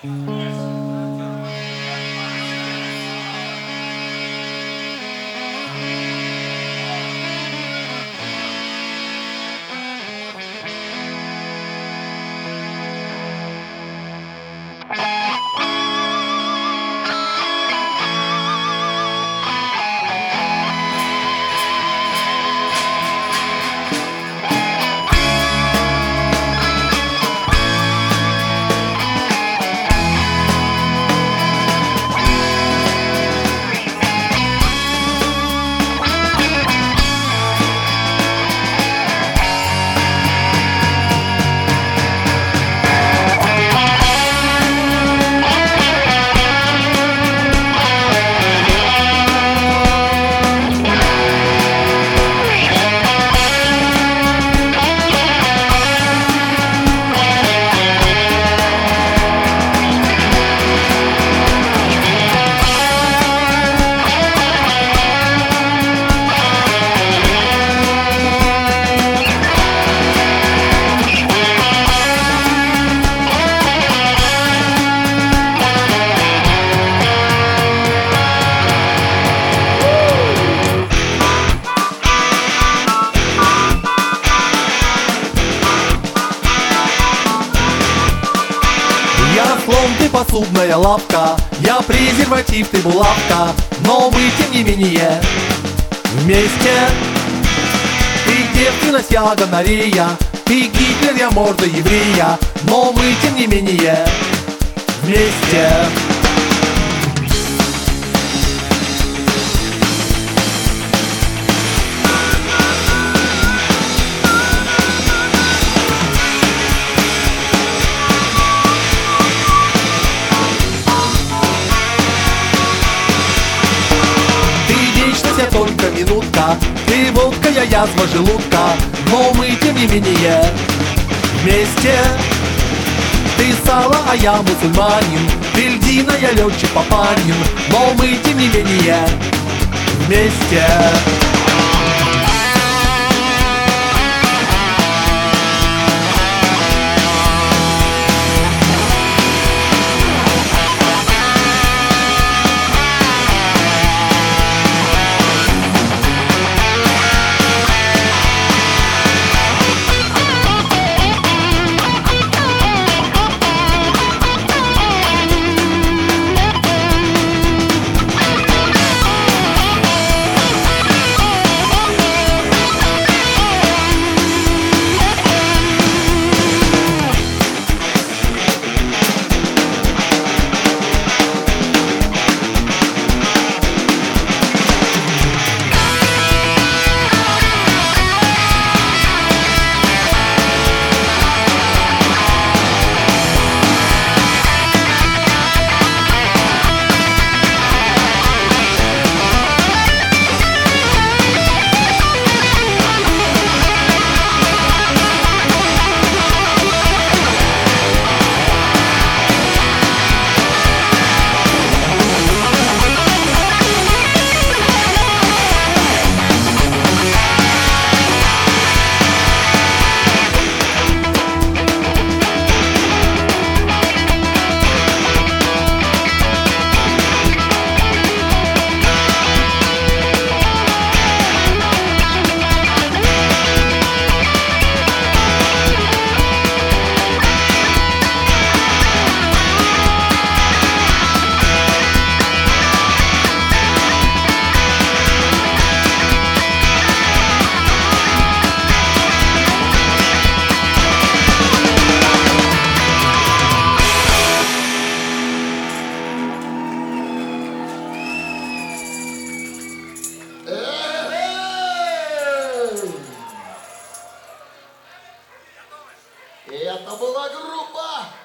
Слон, ты посудная лавка, я презерватив, ты булавка, но мы, тем не менее, вместе. Ты девственность, я гонорея, ты Гитлер, я морда еврея, но мы, тем не менее, вместе. Я только минутка, ты водка, я язва желудка, но мы, тем не менее, вместе. Ты сало, а я мусульманин, ты льдина, я летчик Папанин, но мы, тем не менее, вместе. И это была группа